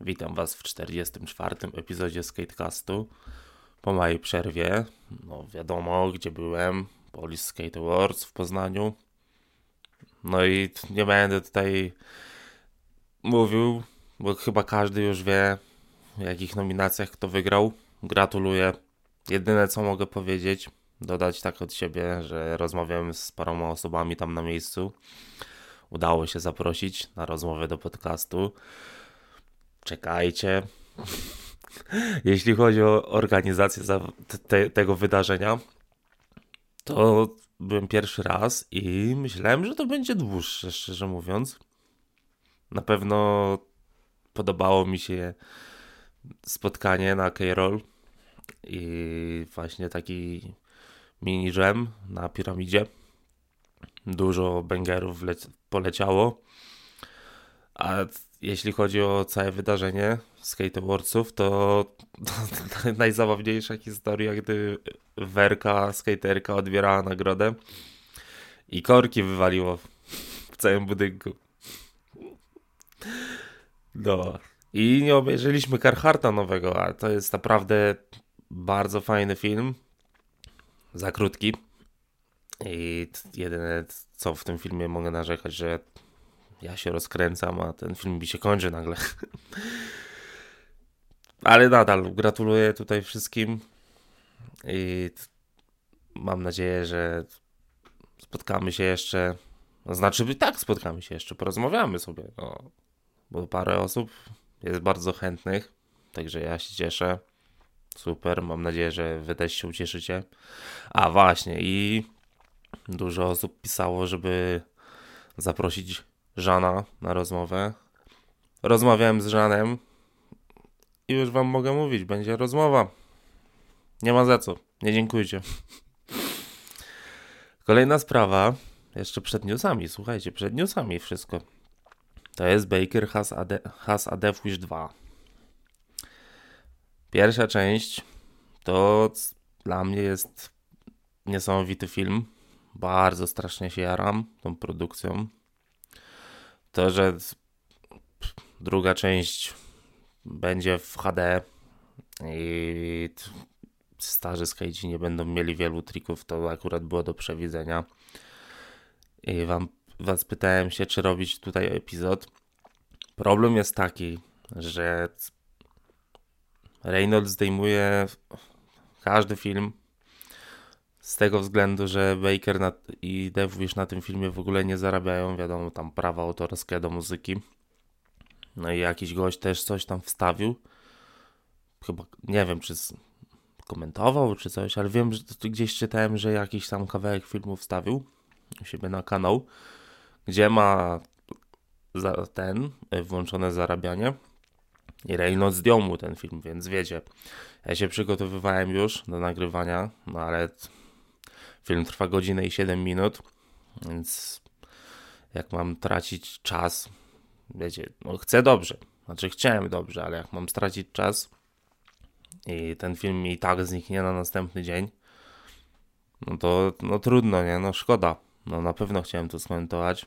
Witam Was w 44. epizodzie Skatecastu. Po mojej przerwie, wiadomo gdzie byłem, Polish Skate Awards w Poznaniu. No i nie będę tutaj mówił, bo chyba każdy już wie w jakich nominacjach kto wygrał. Gratuluję. Jedyne co mogę powiedzieć, dodać tak od siebie, że rozmawiałem z paroma osobami tam na miejscu. Udało się zaprosić na rozmowę do podcastu. Czekajcie. Jeśli chodzi o organizację tego wydarzenia, to byłem pierwszy raz i myślałem, że to będzie dłuższe, szczerze mówiąc. Na pewno podobało mi się spotkanie na K-Roll i właśnie taki mini jam na piramidzie. Dużo bangerów poleciało. A jeśli chodzi o całe wydarzenie Skate Awardsów, to najzabawniejsza historia, gdy Werka, skaterka odbierała nagrodę i korki wywaliło w całym budynku. No. I nie obejrzeliśmy Carharta nowego, a to jest naprawdę bardzo fajny film. Za krótki. I jedyne co w tym filmie mogę narzekać, że ja się rozkręcam, a ten film mi się kończy nagle. Ale nadal gratuluję tutaj wszystkim i mam nadzieję, że spotkamy się jeszcze. No, znaczy, tak, spotkamy się jeszcze, porozmawiamy sobie. Bo parę osób jest bardzo chętnych, także ja się cieszę. Super, mam nadzieję, że wy też się ucieszycie. A właśnie, i dużo osób pisało, żeby zaprosić Żana na rozmowę. Rozmawiałem z Żanem i już wam mogę mówić, będzie rozmowa. Nie ma za co, nie dziękujcie. Kolejna sprawa, jeszcze przed newsami, słuchajcie, przed newsami wszystko. To jest Baker Has a Death Wish 2. Pierwsza część to dla mnie jest niesamowity film. Bardzo strasznie się jaram tą produkcją. To, że druga część będzie w HD i starzy skejci nie będą mieli wielu trików, to akurat było do przewidzenia. I was pytałem się, czy robić tutaj epizod. Problem jest taki, że Reynolds zdejmuje każdy film z tego względu, że Baker i Deathwish na tym filmie w ogóle nie zarabiają, wiadomo, tam prawa autorskie do muzyki. No i jakiś gość też coś tam wstawił. Chyba, nie wiem, czy komentował, czy coś, ale wiem, że gdzieś czytałem, że jakiś tam kawałek filmu wstawił u siebie na kanał, gdzie ma włączone zarabianie i Reynolds zdjął mu ten film, więc wiecie, ja się przygotowywałem już do nagrywania, no ale film trwa godzinę i 7 minut, więc jak mam tracić czas, wiecie, no chcę dobrze, znaczy chciałem dobrze, ale jak mam stracić czas i ten film mi i tak zniknie na następny dzień, no to no trudno, nie, no szkoda, no na pewno chciałem to skomentować.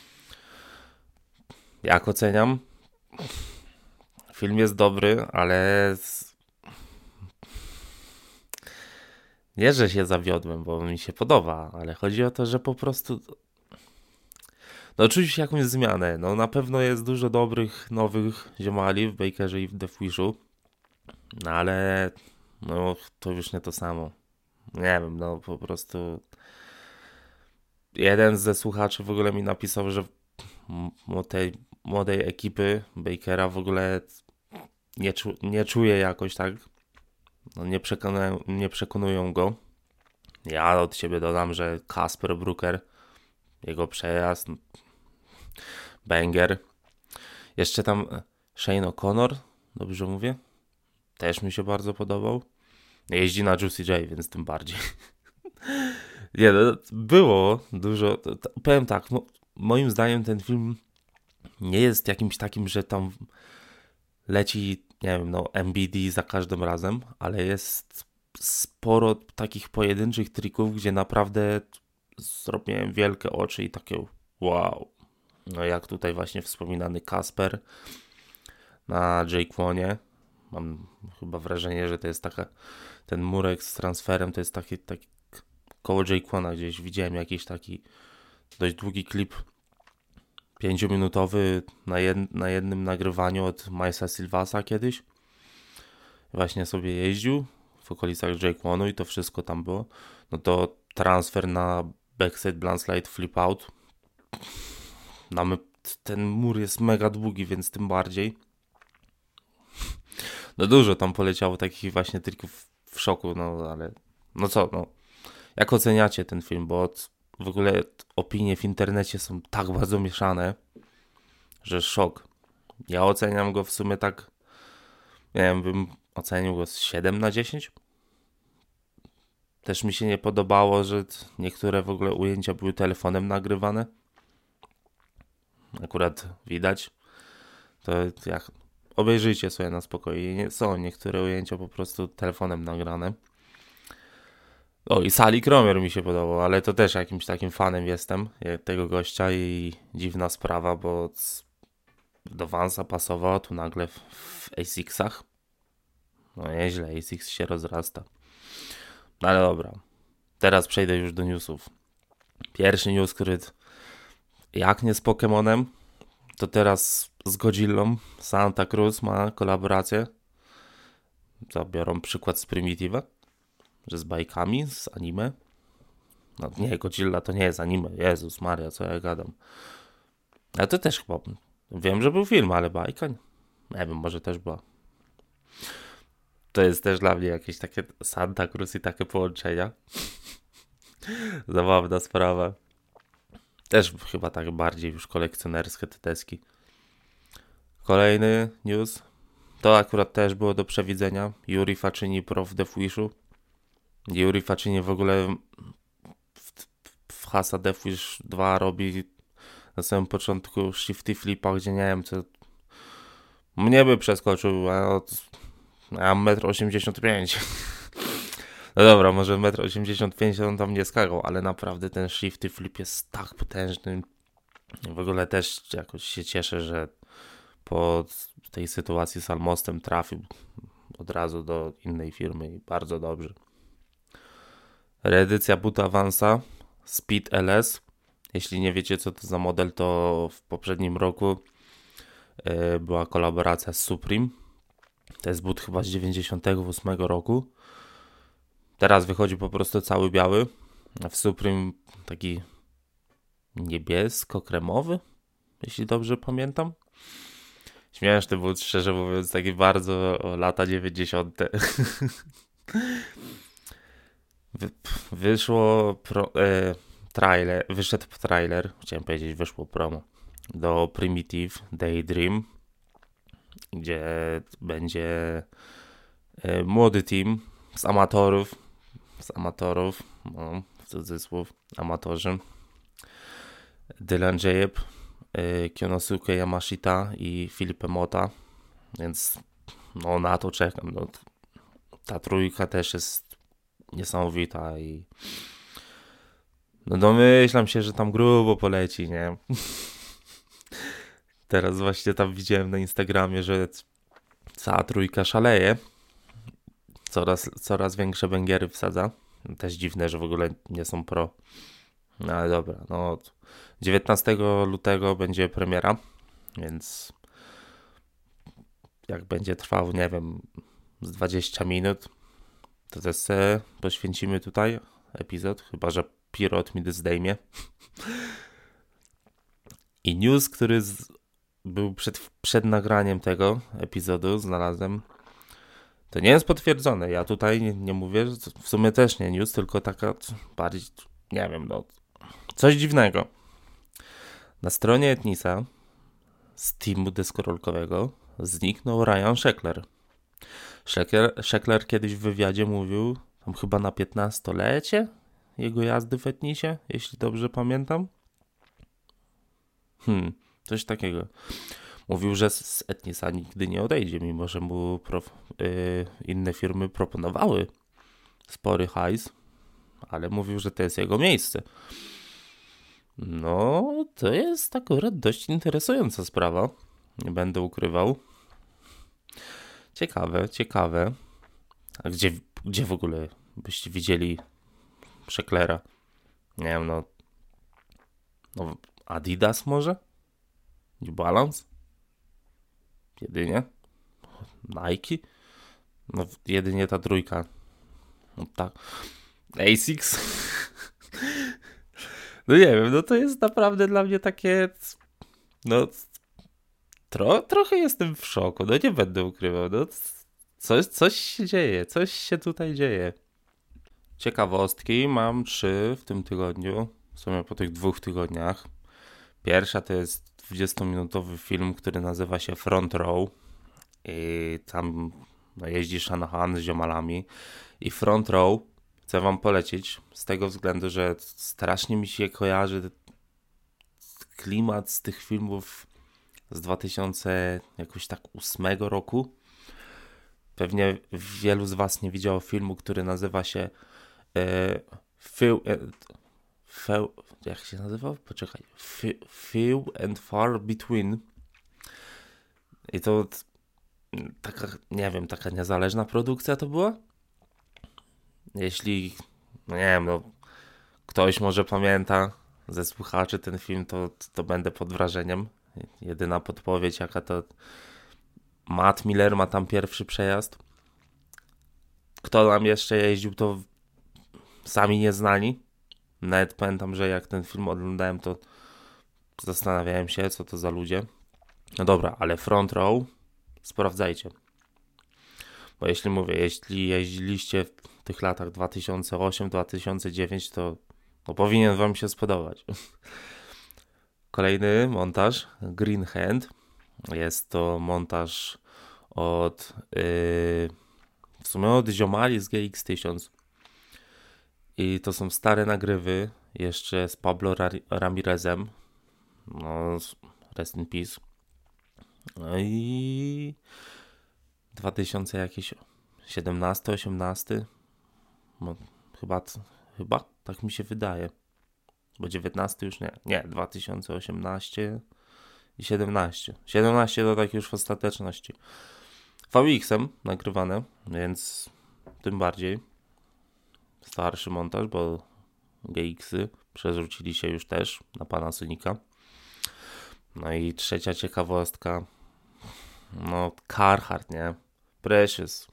Jak oceniam? Film jest dobry, ale nie, że się zawiodłem, bo mi się podoba, ale chodzi o to, że po prostu no czuć jakąś zmianę. No na pewno jest dużo dobrych, nowych ziomali w Bakerze i w Deathwishu, no ale no to już nie to samo. Nie wiem, no po prostu jeden ze słuchaczy w ogóle mi napisał, że tej młodej ekipy Bakera w ogóle nie czuje jakoś tak. No nie przekonują go. Ja od siebie dodam, że Kasper Brooker, jego przejazd, banger. Jeszcze tam Shane O'Connor, dobrze mówię? Też mi się bardzo podobał. Jeździ na Juicy J, więc tym bardziej. Nie, no, było dużo. Powiem tak, moim zdaniem ten film nie jest jakimś takim, że tam leci, nie wiem, no MBD za każdym razem, ale jest sporo takich pojedynczych trików, gdzie naprawdę zrobiłem wielkie oczy i takie wow. No jak tutaj właśnie wspominany Kasper. na J-Quonie. Mam chyba wrażenie, że to jest ten murek z transferem, to jest taki koło J-Quona gdzieś widziałem jakiś taki dość długi klip 5-minutowy na jednym nagrywaniu od Milesa Silvasa kiedyś. Właśnie sobie jeździł w okolicach J-Quonu i to wszystko tam było. No to transfer na backside blindside flip out. Ten mur jest mega długi, więc tym bardziej. No dużo tam poleciało takich właśnie trików w szoku, no ale no co, no. Jak oceniacie ten film? Bo w ogóle opinie w internecie są tak bardzo mieszane, że szok. Ja oceniam go w sumie tak, nie wiem, bym ocenił go z 7/10. Też mi się nie podobało, że niektóre w ogóle ujęcia były telefonem nagrywane. Akurat widać. To jak obejrzyjcie sobie na spokojnie. Są niektóre ujęcia po prostu telefonem nagrane. O, i Sally Cromer mi się podobał, ale to też jakimś takim fanem jestem tego gościa i dziwna sprawa, bo do Vansa pasował, tu nagle w Asicsach. No nieźle, Asics się rozrasta. No ale dobra, teraz przejdę już do newsów. Pierwszy news, który jak nie z Pokemonem, to teraz z Godzillą. Santa Cruz ma kolaborację. Zabiorą przykład z Primitive, że z bajkami, z anime. No nie, Godzilla to nie jest anime. Jezus Maria, co ja gadam. Ale to też chyba... Wiem, że był film, ale bajka... Nie wiem, może też była. To jest też dla mnie jakieś takie Santa Cruz i takie połączenia. Zabawna sprawa. Też chyba tak bardziej już kolekcjonerskie te deski. Kolejny news. To akurat też było do przewidzenia. Yuri Facchini Prof Death Wishu. Yuri Facchini w ogóle w Hasa Death Wish 2 robi na samym początku shifty flipa, gdzie nie wiem co... Mnie by przeskoczył, ja mam 1,85 m. No dobra, może 1,85 m on tam nie skakał, ale naprawdę ten shifty flip jest tak potężny. W ogóle też jakoś się cieszę, że po tej sytuacji z Almostem trafił od razu do innej firmy i bardzo dobrze. Reedycja buta Vansa Speed LS. Jeśli nie wiecie co to za model, to w poprzednim roku była kolaboracja z Supreme. To jest but chyba z 98 roku. Teraz wychodzi po prostu cały biały. A w Supreme taki niebiesko-kremowy, jeśli dobrze pamiętam. Śmieszny but, szczerze mówiąc, taki bardzo lata 90. Wyszedł trailer, chciałem powiedzieć, wyszło promo do Primitive Daydream, gdzie będzie młody team z amatorów, no, w cudzysłów, amatorzy. Dylan Jayeb, Kyonosuke Yamashita i Filipe Mota, więc no na to czekam. No, ta trójka też jest niesamowita i no domyślam się, że tam grubo poleci, nie? Teraz właśnie tam widziałem na Instagramie, że cała trójka szaleje. Coraz większe węgiery wsadza. Też dziwne, że w ogóle nie są pro. No ale dobra, no 19 lutego będzie premiera, więc jak będzie trwał, nie wiem, z 20 minut, to też poświęcimy tutaj epizod, chyba że Pirot mi zdejmie. I news, który był przed nagraniem tego epizodu, znalazłem. To nie jest potwierdzone. Ja tutaj nie mówię, że w sumie też nie news, tylko taka bardziej, nie wiem, no coś dziwnego. Na stronie Etnisa z teamu deskorolkowego zniknął Ryan Sheckler. Sheckler kiedyś w wywiadzie mówił, tam chyba na 15-lecie jego jazdy w Etnisie, jeśli dobrze pamiętam. Coś takiego. Mówił, że z Etnisa nigdy nie odejdzie, mimo że mu inne firmy proponowały spory hajs, ale mówił, że to jest jego miejsce. No, to jest akurat dość interesująca sprawa. Nie będę ukrywał. Ciekawe. A gdzie w ogóle byście widzieli Przeklera? Nie wiem, no Adidas może? New Balance? Jedynie? Nike? No jedynie ta trójka. No tak. Asics? No nie wiem, no to jest naprawdę dla mnie takie... No trochę jestem w szoku, no nie będę ukrywał. No, coś się dzieje, coś się tutaj dzieje. Ciekawostki mam 3 w tym tygodniu, w sumie po tych 2 tygodniach. Pierwsza to jest 20-minutowy film, który nazywa się Front Row i tam jeździ Shanahan z ziomalami i Front Row chcę wam polecić z tego względu, że strasznie mi się kojarzy klimat z tych filmów z 2008 roku. Pewnie wielu z was nie widziało filmu, który nazywa się jak się nazywał? Poczekaj. Few and Far Between. I to taka, nie wiem, taka niezależna produkcja to była? Jeśli, no nie wiem, no ktoś może pamięta ze słuchaczy ten film, to będę pod wrażeniem. Jedyna podpowiedź jaka to Matt Miller ma tam pierwszy przejazd. Kto tam jeszcze jeździł, to sami nieznani. Nawet pamiętam, że jak ten film oglądałem, to zastanawiałem się, co to za ludzie. No dobra, ale Front Row sprawdzajcie. Bo jeśli jeździliście w tych latach 2008-2009, to powinien wam się spodobać. Kolejny montaż, Green Hand. Jest to montaż w sumie od ziomali z GX1000. I to są stare nagrywy, jeszcze z Pablo Ramirezem. No, rest in peace. No i 2017, 18. No, chyba tak mi się wydaje. Bo 19 już nie. Nie, 2018 i 17. 17 to tak już w ostateczności. VX-em nagrywane, więc tym bardziej starszy montaż, bo GX-y przerzucili się już też na Panasonica. No i trzecia ciekawostka, no Carhartt, nie? Precious.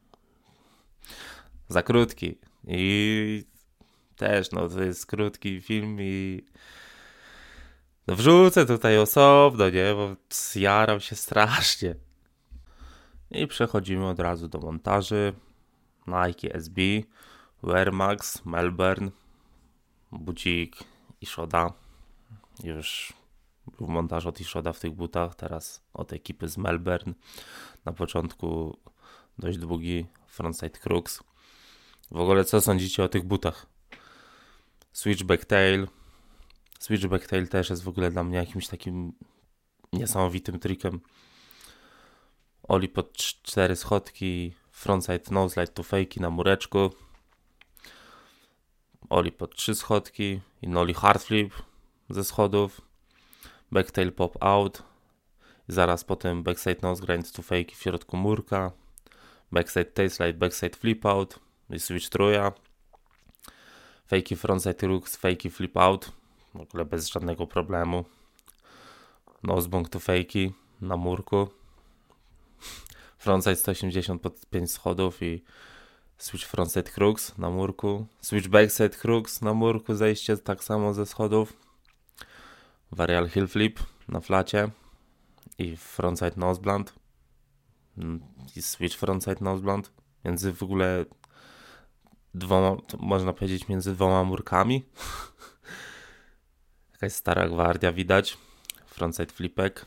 Za krótki. I też, no to jest krótki film i no wrzucę tutaj osobno, nie? Bo zjarał się strasznie. I przechodzimy od razu do montaży. Nike SB, Wear Max, Melbourne, bucik Ishoda. Już był montaż od Ishoda w tych butach, teraz od ekipy z Melbourne. Na początku dość długi frontside crux. W ogóle co sądzicie o tych butach? Switchback tail. Switchback tail też jest w ogóle dla mnie jakimś takim niesamowitym trikiem. Oli pod 4 schodki, frontside noselide to fake'i na mureczku. Oli pod 3 schodki i nollie hard flip ze schodów. Backtail pop out. Zaraz potem backside nose grind to fake'i w środku murka. Backside tailslide, backside flip out i switch truja. Fake'i frontside crux, fake'i flip out. W ogóle bez żadnego problemu. Nosebong to fake'i na murku. Frontside 180 pod 5 schodów i switch frontside crux na murku. Switch backside crux na murku, zejście tak samo ze schodów. Varial heel flip na flacie i frontside nose blunt. I switch frontside nose blunt. Między w ogóle można powiedzieć między dwoma murkami. Jakaś stara gwardia widać. Frontside flipek.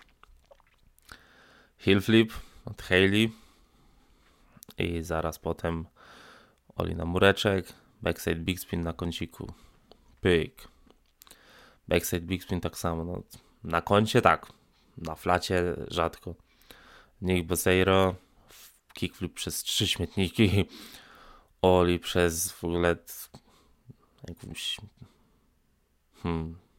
Heel flip od Hailey. I zaraz potem oli na mureczek. Backside big spin na kąciku. Pyk. Backside big spin tak samo. No, na kącie tak. Na flacie rzadko. Nick Boseiro. Kickflip przez 3 śmietniki. Oli przez w ogóle jakąś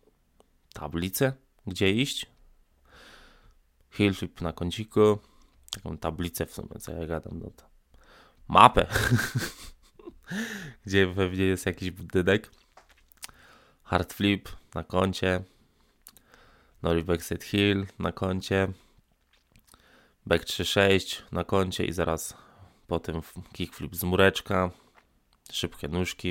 tablicę, gdzie iść. Heel flip na kąciku. taką tablicę w sumie, co ja gadam, no to mapę, gdzie pewnie jest jakiś budynek, hard flip na koncie, nollie backside heel na koncie, back 3-6 na koncie i zaraz potem kickflip z mureczka, szybkie nóżki.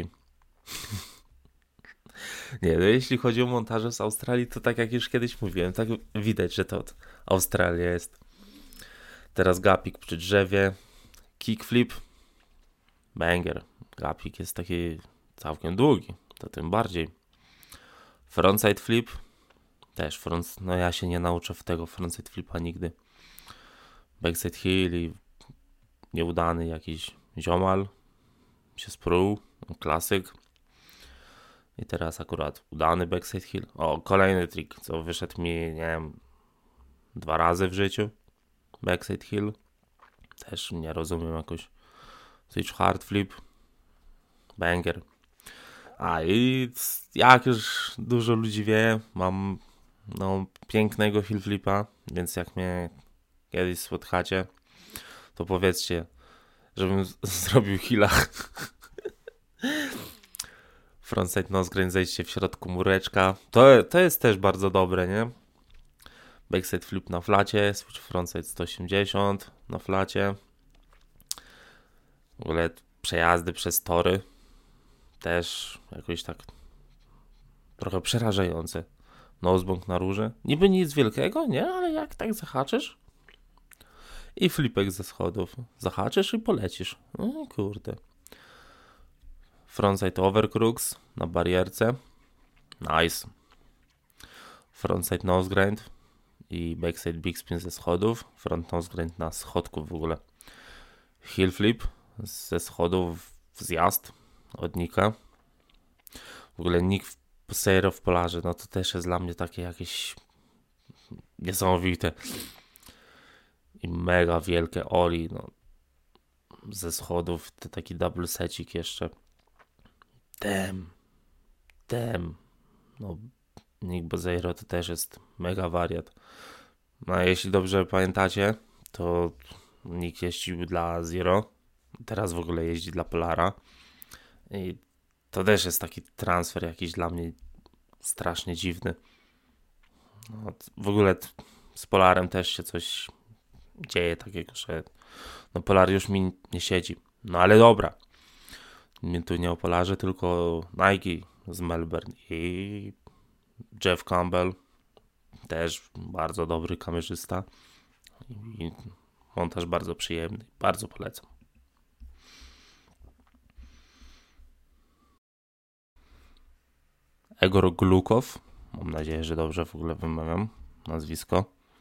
Nie, no jeśli chodzi o montaże z Australii, to tak jak już kiedyś mówiłem, tak widać, że to Australia jest. Teraz gapik przy drzewie, kickflip, banger. Gapik jest taki całkiem długi, to tym bardziej. Frontside flip, też no ja się nie nauczę w tego frontside flipa nigdy. Backside heel i nieudany jakiś ziomal się sprół, klasyk. I teraz akurat udany backside heel. O, kolejny trik, co wyszedł mi, nie wiem, 2 razy w życiu. Backside heel. Też nie rozumiem jakoś. Switch hard flip. Banger. A i jak już dużo ludzi wie, mam pięknego heel flipa, więc jak mnie kiedyś spotkacie, to powiedzcie, żebym zrobił heela. Frontside nose grind, zejdźcie w środku mureczka. To jest też bardzo dobre, nie? Backside flip na flacie, switch frontside 180 na flacie. W ogóle przejazdy przez tory też jakoś tak trochę przerażające. Nosebong na rurze. Niby nic wielkiego, nie? Ale jak tak zahaczysz i flipek ze schodów. Zahaczysz i polecisz. No kurde. Frontside overcrux na barierce. Nice. Frontside nose grind i backside big spin ze schodów. Front nose grind na schodku w ogóle. Heel flip ze schodów w zjazd od Nika. W ogóle Nick Seiro w Polarze, no to też jest dla mnie takie jakieś niesamowite. I mega wielkie Oli, no. Ze schodów, to taki double secik jeszcze. Damn. No, Nick Bozeiro to też jest mega wariat. No a jeśli dobrze pamiętacie, to Nick jeździł dla Zero. Teraz w ogóle jeździ dla Polara. I to też jest taki transfer jakiś dla mnie strasznie dziwny. No, w ogóle z Polarem też się coś dzieje takiego, że no Polar już mi nie siedzi. No ale dobra. Tu nie o Polarze, tylko Nike z Melbourne i Jeff Campbell, też bardzo dobry kamerzysta i montaż bardzo przyjemny, bardzo polecam. Egor Glukow, mam nadzieję, że dobrze w ogóle wymawiam nazwisko.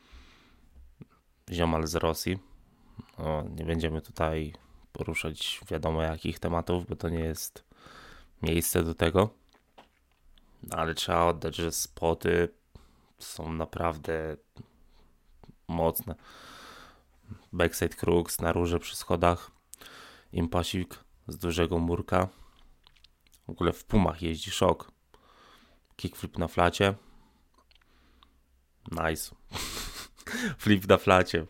Ziomal z Rosji. No, nie będziemy tutaj poruszać wiadomo jakich tematów, bo to nie jest miejsce do tego. Ale trzeba oddać, że spoty są naprawdę mocne. Backside crux na rurze przy schodach. Impasik z dużego murka. W ogóle w pumach jeździ, szok. Kickflip na flacie. Nice. Flip na flacie.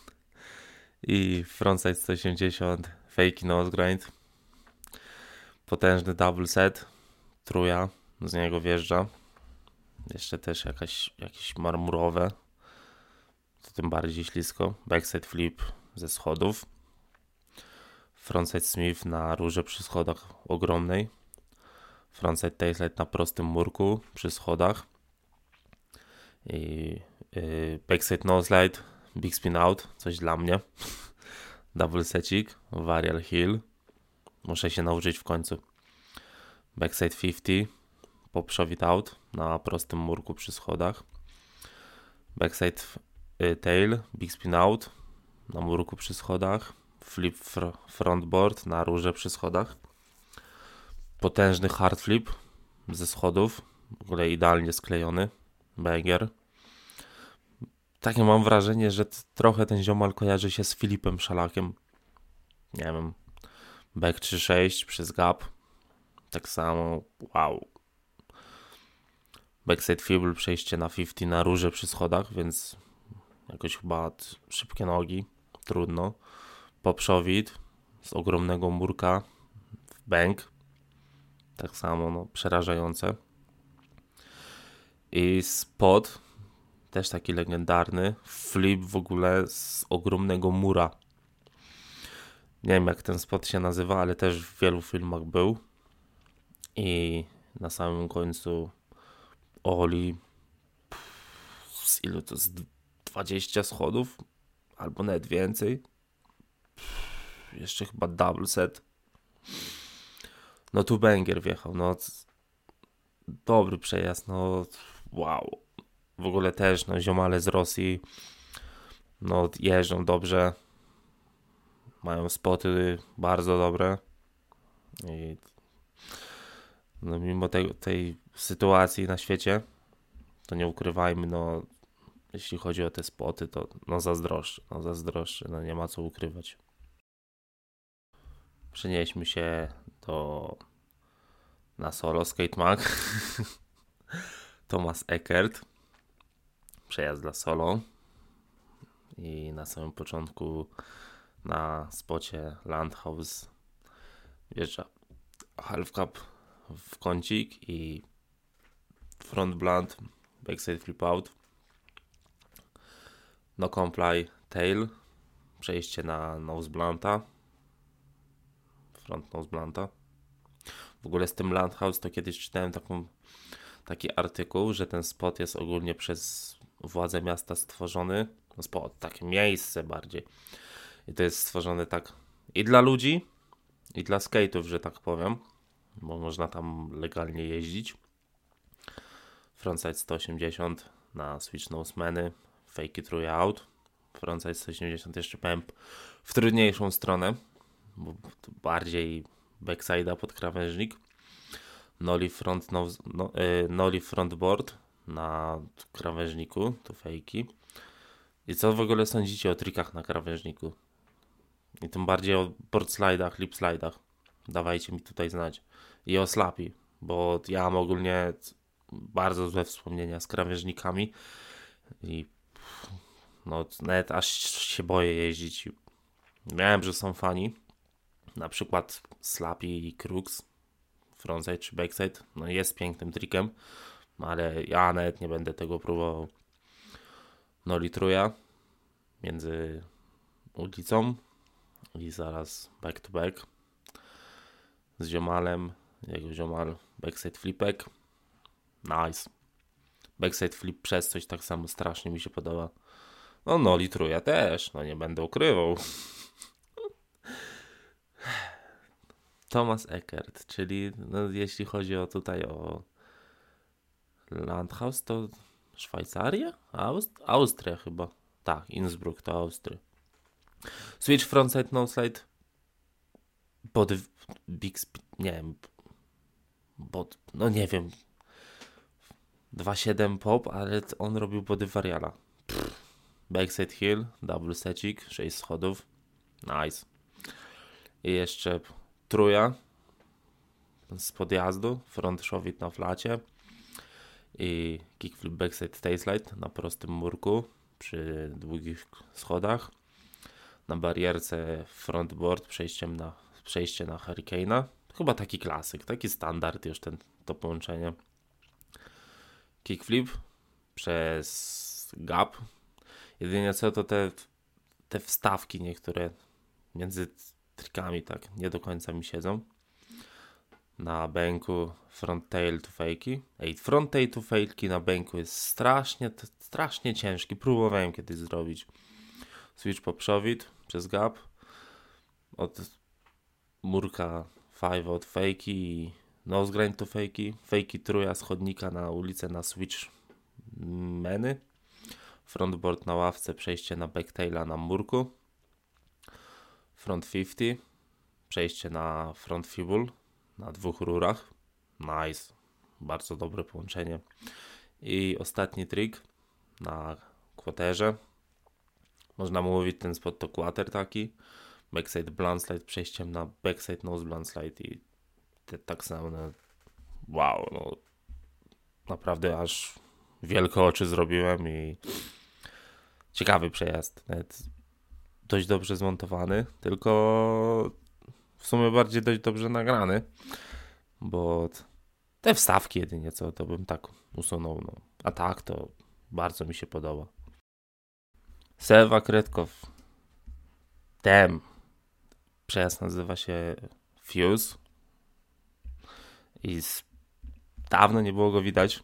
I frontside 180. Fake nose grind. Potężny double set. Truja. Z niego wjeżdża. Jeszcze też jakieś marmurowe. To tym bardziej ślisko. Backside flip ze schodów. Frontside Smith na rurze przy schodach ogromnej. Frontside tailslide na prostym murku przy schodach. I backside noseslide, big spin out, coś dla mnie. Double secik, varial heel. Muszę się nauczyć w końcu. Backside 50, pop shove it out na prostym murku przy schodach. Backside tail, big spin out na murku przy schodach. Flip frontboard na rurze przy schodach. Potężny hard flip ze schodów. W ogóle idealnie sklejony. Banger. Takie mam wrażenie, że trochę ten ziomal kojarzy się z Filipem Szalakiem. Nie wiem. Back 3-6 przez gap. Tak samo. Wow. Backside fibble, przejście na 50 na rurze przy schodach, więc jakoś chyba szybkie nogi. trudno. Poprzowid z ogromnego murka w bank, tak samo, no, przerażające. I spot, też taki legendarny, flip w ogóle z ogromnego mura. Nie wiem jak ten spot się nazywa, ale też w wielu filmach był. I na samym końcu Oli, z ilu to jest 20 schodów, albo nawet więcej. Jeszcze chyba double set. No tu banger wjechał, no dobry przejazd, no wow. W ogóle też, no ziomale z Rosji, no jeżdżą dobrze, mają spoty bardzo dobre i no mimo tej sytuacji na świecie, to nie ukrywajmy, no jeśli chodzi o te spoty, to no zazdroszczę, no nie ma co ukrywać. Przenieśmy się na solo Skate Mag. Thomas Eckert, przejazd dla solo i na samym początku na spocie Landhaus wjeżdża half cap w kącik i front blunt, backside flip out, no comply tail, przejście na nose blunta, front nose blunta. W ogóle z tym Landhaus to kiedyś czytałem taki artykuł, że ten spot jest ogólnie przez władze miasta stworzony, no spot, takie miejsce bardziej. I to jest stworzone tak i dla ludzi, i dla skate'ów, że tak powiem, bo można tam legalnie jeździć. Frontside 180 na switch nosemany, fake it through out. Frontside 180 jeszcze powiem w trudniejszą stronę, bo bardziej backside'a pod krawężnik. Nollie front board na krawężniku, to fejki. I co w ogóle sądzicie o trikach na krawężniku? I tym bardziej o board slidach, lip slidach. Dawajcie mi tutaj znać. I o slapi, bo ja mam ogólnie bardzo złe wspomnienia z krawężnikami i no nawet aż się boję jeździć. Miałem, że są fani, na przykład slapi i crux, frontside czy backside, no jest pięknym trikiem, ale ja nawet nie będę tego próbował. No litruja między ulicą i zaraz back to back z ziomalem, jego ziomal backside flipek, nice. Backside flip przez coś tak samo strasznie mi się podoba. No litruja też, no nie będę ukrywał. Thomas Eckert, czyli no, jeśli chodzi o Landhaus, to Szwajcaria? Austria chyba. Tak, Innsbruck to Austria. Switch frontside no slide pod big speed, nie wiem, no nie wiem, 2.7 pop, ale on robił body variala. Backside hill, double secik, 6 schodów, nice. I jeszcze truja z podjazdu, front shove na flacie i kickflip backside tailslide na prostym murku przy długich schodach. Na barierce frontboard przejście na Hurricane'a. Chyba taki klasyk, taki standard już to połączenie. Kickflip przez gap. Jedynie co to te wstawki niektóre między trikami tak nie do końca mi siedzą. Na bęku front tail to fake'i. Front tail to fake'i na bęku jest strasznie ciężki. Próbowałem kiedyś zrobić. Switch poprzowid przez gap. Od murka 5 od fake'i i nose grind to fake'i. Fake'i truja z chodnika na ulicę na switch meny. Frontboard na ławce, przejście na backtaila na murku. Front 50. Przejście na front fibul na 2 rurach. Nice. Bardzo dobre połączenie. I ostatni trik na quarterze. Można mu mówić ten spot to quarter taki. Backside blunt slide przejściem na backside nose blunt slide i tak samo. Wow, no naprawdę aż wielkie oczy zrobiłem i ciekawy przejazd. Nawet dość dobrze zmontowany, tylko w sumie bardziej dość dobrze nagrany, bo te wstawki jedynie co to bym tak usunął, no. A tak to bardzo mi się podoba. Sewa Kretkow. Przejazd nazywa się Fuse i dawno nie było go widać.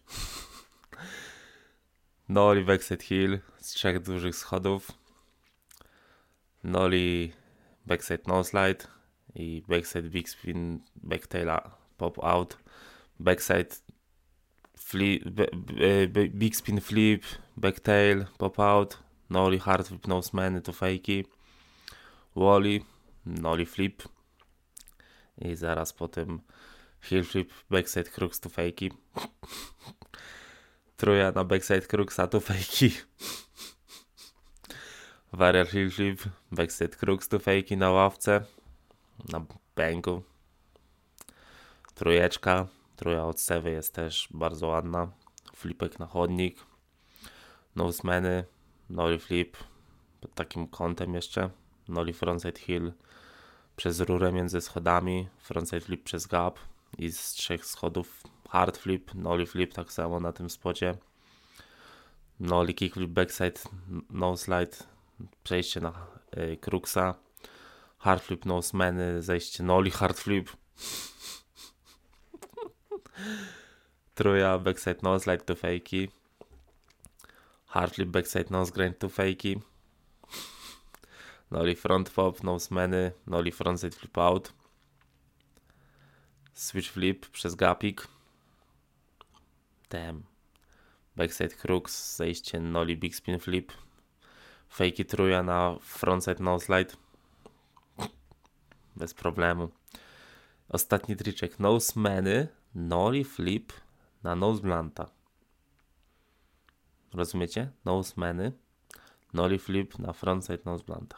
Nollie Backside Hill z 3 dużych schodów. Nollie Backside Noseslide i Backside Big Spin Backtaila Pop Out. Backside flip, Big Spin Flip Backtail Pop Out. Nollie Hard Flip Nosemany to Fakey. Wally Nollie Flip i zaraz po tym Heel Flip Backside Crux to Fakey. Truja na Backside Cruxa to Fakey. Varial Heel Flip Backside Crux to Fakey na ławce, na bęku. Truja od Sewy jest też bardzo ładna. Flipek na chodnik. Nosemany, Nollie Flip pod takim kątem jeszcze. Nollie Frontside Heel przez rurę między schodami. Frontside Flip przez gap i z 3 schodów Hard Flip, Nollie Flip tak samo na tym spocie. Nollie Kickflip Backside Noseslide, przejście na Cruxa. Hard Flip Nosemany, zejście Nollie Hard Flip. Truja Backside Noseslide to Fakey. Hard Flip Backside Nosegrind to Fakey. Nollie Front Pop Nosemany, Nollie Frontside Flip Out. Switch Flip przez gapik. Backside Crux, zejście Nollie Big Spin Flip. Fakey truja na Frontside Noseslide. Bez problemu. Ostatni triczek. Nosemany, Nollie Flip na Nose Blunta. Rozumiecie? Nosemany, Nollie Flip na Frontside Nose Blunta.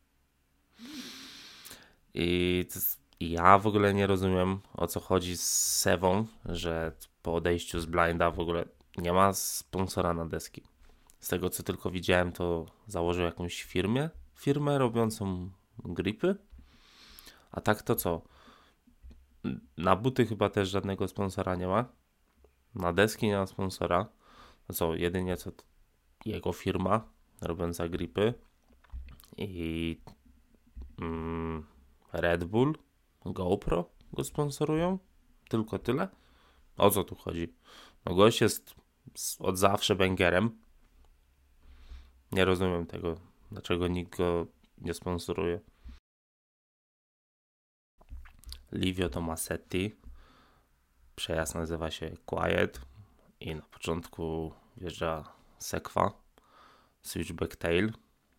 I ja w ogóle nie rozumiem, o co chodzi z Sewą, że po odejściu z blinda w ogóle nie ma sponsora na deski. Z tego co tylko widziałem, to założył jakąś firmę robiącą gripy. A tak to co? Na buty chyba też żadnego sponsora nie ma. Na deski nie ma sponsora. No co, jedynie co jego firma robiąca gripy i Red Bull, GoPro go sponsorują. Tylko tyle. O co tu chodzi? No gość jest od zawsze bęgerem. Nie rozumiem tego, dlaczego nikt go nie sponsoruje. Livio Tomasetti. Przejazd nazywa się Quiet i na początku wjeżdża sekwa, switchback tail.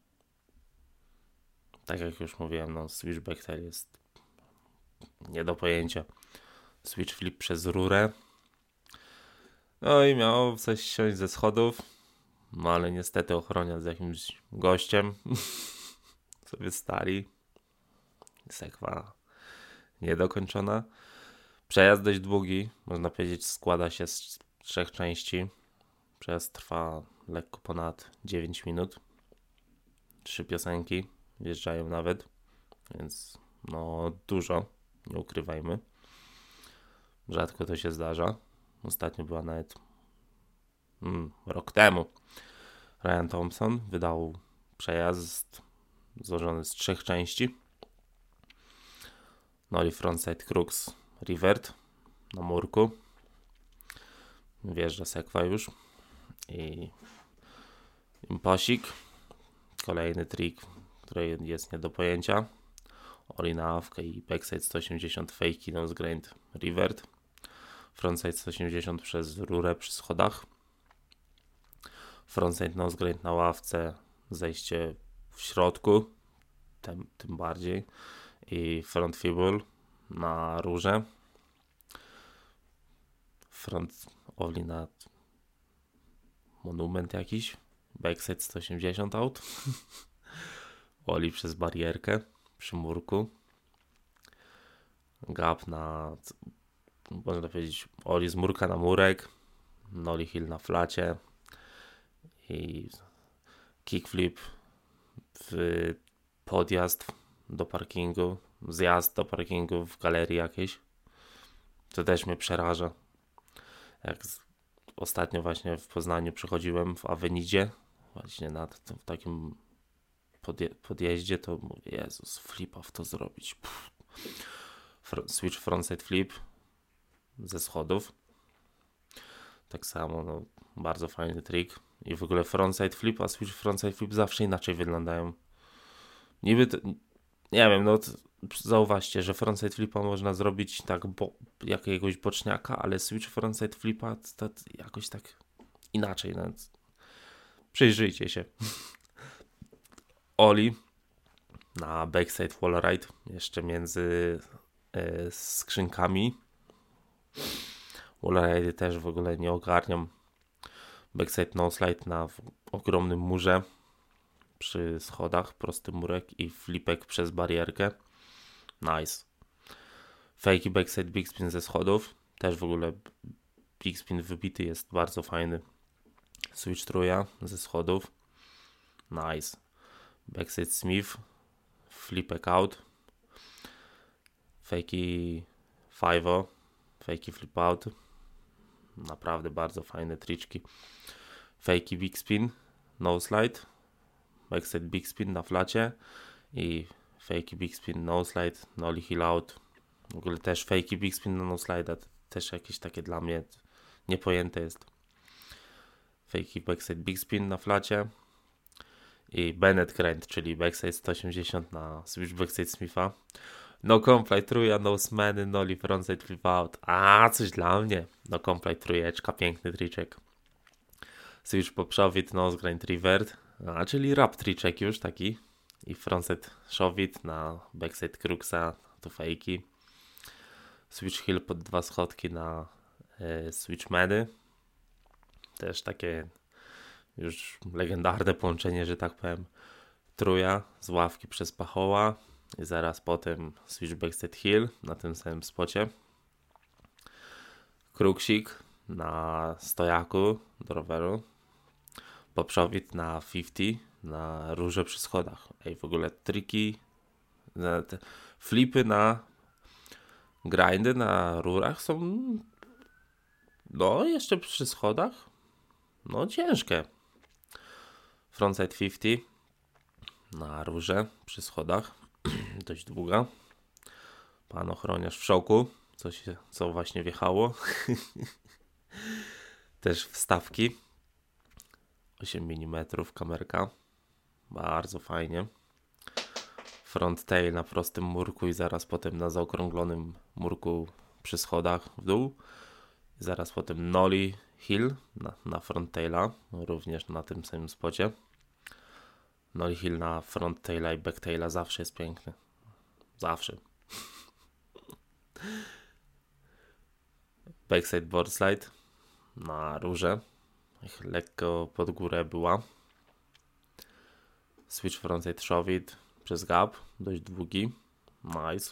Tak jak już mówiłem, no switchback tail jest nie do pojęcia. Switch flip przez rurę. No i miał coś siąść ze schodów, no ale niestety ochroniarz z jakimś gościem sobie stali. Sekwa niedokończona. Przejazd dość długi, można powiedzieć składa się z 3 części. Przejazd trwa lekko ponad 9 minut. 3 piosenki wjeżdżają nawet, więc no dużo, nie ukrywajmy. Rzadko to się zdarza. Ostatnio była nawet rok temu. Ryan Thompson wydał przejazd złożony z 3 części. Nollie Frontside Crux Revert na murku. Wjeżdża sekwa już. I imposik. Kolejny trik, który jest nie do pojęcia. Ollie na awkę i backside 180 fakey nosegrind revert. Frontside 180 przez rurę przy schodach. Frontside nosegrind na ławce, zejście w środku, tym bardziej. I front fibul na rurze. Front Ollie na monument jakiś. Backside 180 out. Ollie przez barierkę przy murku. Gap na, można powiedzieć, Ollie z murka na murek. Nollie Hill na flacie. I kickflip w podjazd do parkingu, zjazd do parkingu w galerii jakiejś. To też mnie przeraża. Ostatnio właśnie w Poznaniu przechodziłem w Avenidzie, właśnie w takim podjeździe, to mówię, Jezus, flipa w to zrobić. Switch frontside flip ze schodów. Tak samo, no, bardzo fajny trik. I w ogóle frontside flip, a switch frontside flip zawsze inaczej wyglądają. Niby to, nie wiem, no zauważcie, że frontside flipa można zrobić tak jakiegoś boczniaka, ale switch frontside flipa to jakoś tak inaczej. No. Przyjrzyjcie się. Oli na backside wallride jeszcze między skrzynkami. Wallride też w ogóle nie ogarniam. Backside noslide na ogromnym murze przy schodach, prosty murek i flipek przez barierkę. Nice. Fakey backside big spin ze schodów. Też w ogóle big spin wybity jest bardzo fajny. Switch trójka ze schodów. Nice. Backside Smith. Flipek out. Fakey 5. Fakey flip out. Naprawdę bardzo fajne triczki. Fakey big spin. No slide. Backside big spin na flacie. I fakey big spin no slide. Nollie heel out. W ogóle też fakey big spin na no slide. Też jakieś takie dla mnie niepojęte jest. Fakey backside big spin na flacie. I Bennett grind, czyli backside 180 na switch backside Smitha. No comply trójka, no smany, nollie frontside flip out. Coś dla mnie. No comply trójeczka, piękny triczek. Switch poprzowit, nose grind revert. Czyli rap triczek już taki. I frontside showit na backside cruxa, to fakey. Switch heel pod 2 schodki na switch medy. Też takie już legendarne połączenie, że tak powiem. Trójka z ławki przez pachoła. I zaraz potem switch backside heel na tym samym spocie. Kruksik na stojaku do roweru. Poprzowit na 50 na rurze przy schodach. W ogóle triki, flipy na grindy na rurach są no jeszcze przy schodach no ciężkie. Frontside 50 na rurze przy schodach. Dość długa. Pan ochroniarz w szoku. Co właśnie wjechało. Też wstawki. 8 mm kamerka. Bardzo fajnie. Front tail na prostym murku i zaraz potem na zaokrąglonym murku przy schodach w dół. I zaraz potem nollie heel na front taila. Również na tym samym spocie. Nollie heel na front taila i back taila zawsze jest piękny. Zawsze. Backside board slide na rurze. Lekko pod górę była. Switch frontside shove-it przez gap. Dość długi. Nice.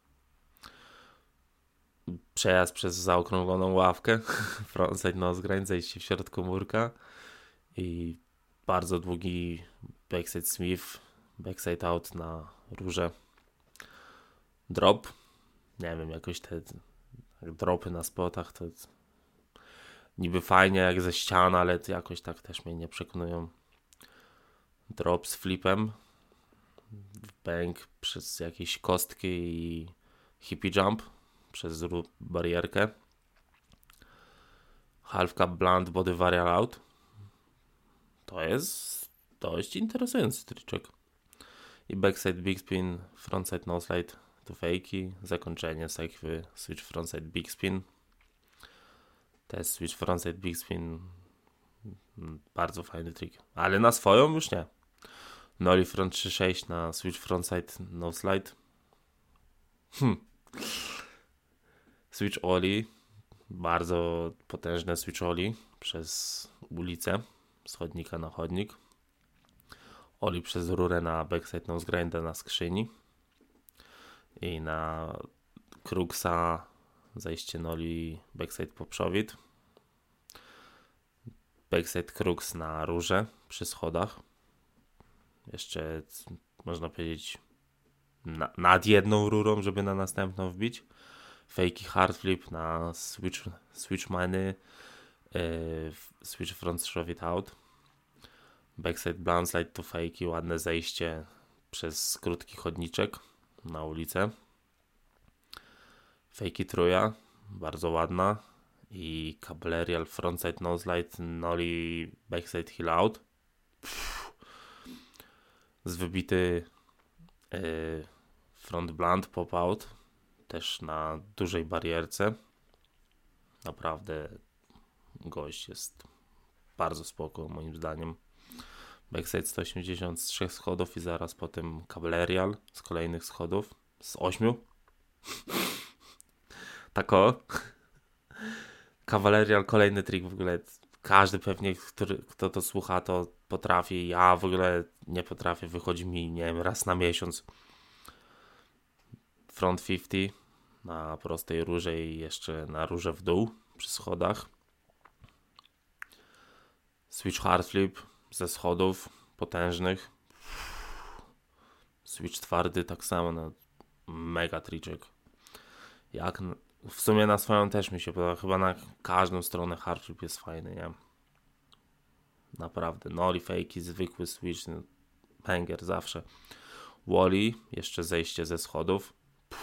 Przejazd przez zaokrągloną ławkę. Frontside nose grind, zejście w środku murka. I bardzo długi backside smith. Backside out na rurze. Drop. Nie wiem, jakoś te dropy na spotach to niby fajnie jak ze ścian, ale jakoś tak też mnie nie przekonują. Drop z flipem. Bank przez jakieś kostki i hippie jump przez barierkę. Half cup blunt body varial out. To jest dość interesujący triczek. I backside big spin, frontside no slide to fakey. Zakończenie sekwy switch frontside big spin. Też switch frontside big spin. Bardzo fajny trik. Ale na swoją już nie. Nollie front 3.6 na switch frontside no slide. Switch ollie. Bardzo potężne switch ollie przez ulicę. Z chodnika na chodnik. Ollie przez rurę na backside nose grinda na skrzyni. I na cruxa zejście nollie backside poprzowit. Backside crux na rurze przy schodach. Jeszcze można powiedzieć, nad jedną rurą, żeby na następną wbić. Fakey hard flip na switch many, switch front shove it out. Backside blunt slide to fakey, ładne zejście przez krótki chodniczek na ulicę. Fakey truja, bardzo ładna. I Caballerial frontside nose slide, nollie backside heel out. Z wybity front blunt pop out, też na dużej barierce. Naprawdę gość jest bardzo spoko moim zdaniem. Backside 180 z 3 schodów i zaraz potem Caballerial z kolejnych schodów, z 8. Tako. Caballerial, kolejny trik w ogóle. Każdy pewnie, kto to słucha, to potrafi. Ja w ogóle nie potrafię. Wychodzi mi, nie wiem, raz na miesiąc. Front 50 na prostej rurze i jeszcze na rurze w dół przy schodach. Switch hard flip ze schodów potężnych. Switch twardy tak samo, no, mega triczek. Jak w sumie na swoją też mi się podoba. Chyba na każdą stronę hard flip jest fajny, nie? Naprawdę. Nollie fakey, zwykły switch, no, banger zawsze. Wally, jeszcze zejście ze schodów.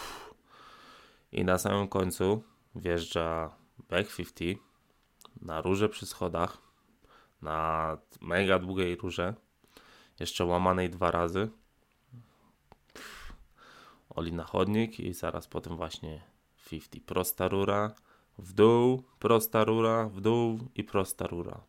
I na samym końcu wjeżdża back 50 na rurze przy schodach, na mega długiej rurze, jeszcze łamanej 2 razy. Oli na chodnik i zaraz potem właśnie 50. Prosta rura, w dół, prosta rura, w dół i prosta rura.